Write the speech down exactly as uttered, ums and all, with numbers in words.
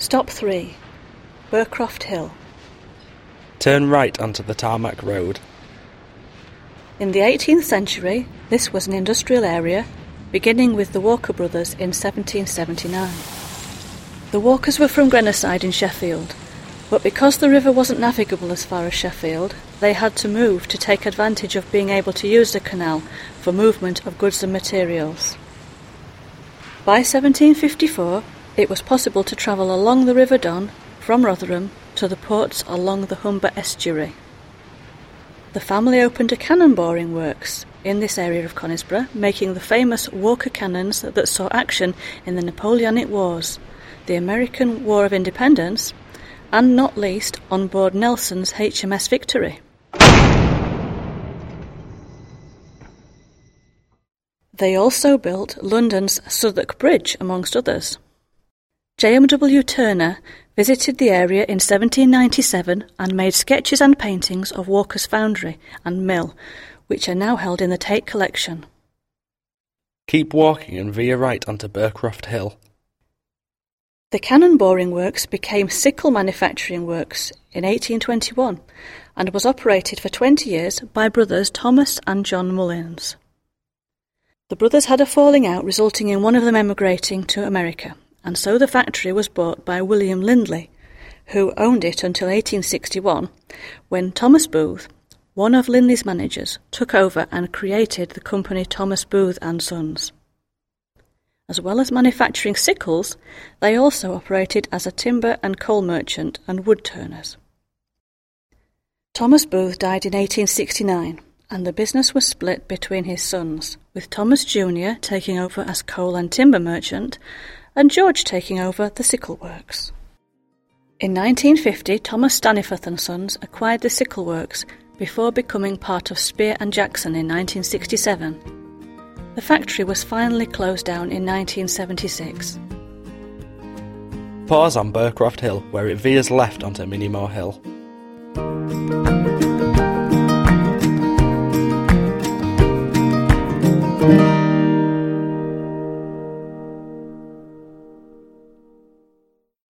Stop three. Burcroft Hill. Turn right onto the tarmac road. In the eighteenth century, this was an industrial area, beginning with the Walker brothers in seventeen seventy-nine. The Walkers were from Grenoside in Sheffield, but because the river wasn't navigable as far as Sheffield, they had to move to take advantage of being able to use the canal for movement of goods and materials. By seventeen fifty-four, it was possible to travel along the River Don from Rotherham to the ports along the Humber estuary. The family opened a cannon boring works in this area of Conisbrough, making the famous Walker cannons that saw action in the Napoleonic Wars, the American War of Independence, and not least on board Nelson's H M S Victory. They also built London's Southwark Bridge, amongst others. J M W Turner visited the area in seventeen ninety-seven and made sketches and paintings of Walker's foundry and mill, which are now held in the Tate collection. Keep walking and veer right onto Burcroft Hill. The cannon boring works became sickle manufacturing works in eighteen twenty-one and was operated for twenty years by brothers Thomas and John Mullins. The brothers had a falling out resulting in one of them emigrating to America, and so the factory was bought by William Lindley, who owned it until eighteen sixty-one, when Thomas Booth, one of Lindley's managers, took over and created the company Thomas Booth and Sons. As well as manufacturing sickles, they also operated as a timber and coal merchant and wood turners. Thomas Booth died in eighteen sixty-nine, and the business was split between his sons, with Thomas Junior taking over as coal and timber merchant, and George taking over the sickle works. In nineteen fifty, Thomas Staniforth and Sons acquired the sickle works before becoming part of Spear and Jackson in nineteen sixty-seven. The factory was finally closed down in nineteen seventy-six. Pause on Burcroft Hill, where it veers left onto Minimore Hill.